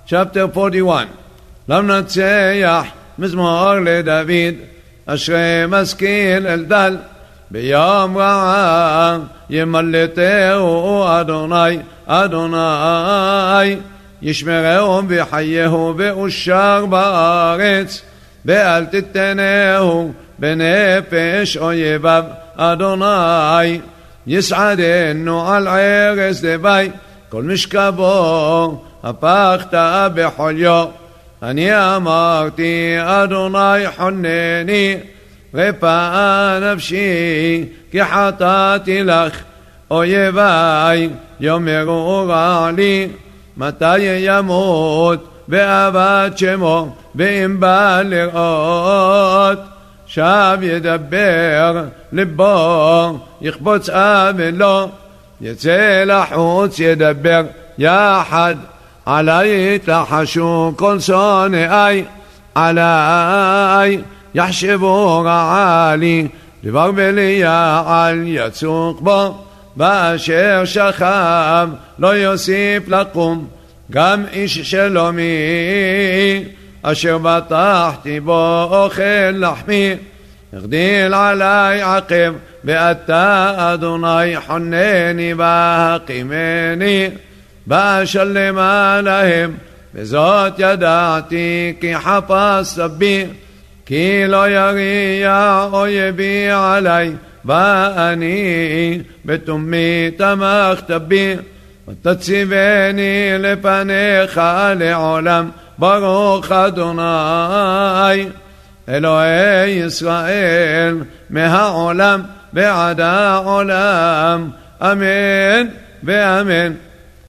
chapter 41. למנצח מזמור לדוד, אשרי משכיל אלדל, ביום רעה ימלטהו אדוני, אדוני ישמרהו ויחייהו ואושר בארץ, ואל תתנהו בנפש אויביו, אדוני יסעדנו על ערש דווי, כל משכבו הפכת בחוליו. אני אמרתי אדוני חונני, רפא נפשי כי חטאתי לך, אויבי יאמרו רע לי, מתי ימות ואבד שמו, ואם בא לראות שב ידבר לבו, יכבוץ אבלו, יצא לחוץ ידבר יחד, עלי יתלחשו כל שונאי, עלי יחשבו רעה לי, דבר בליעל יצוק בו, באשר שכב לא יוסיף לקום, גם איש שלומי אשר בטחתי בו אוכל לחמי, הגדיל עלי עקב, ואתה אדוני חונני והקימני, ואשלמה להם, וזאת ידעתי כי חפשת בי, כי לא יריע אויבי עלי, ואני בתומי תמכת בי, ותציבני לפניך לעולם, ברוך אדוני אלוהי ישראל מהעולם ועד העולם, אמן ואמן.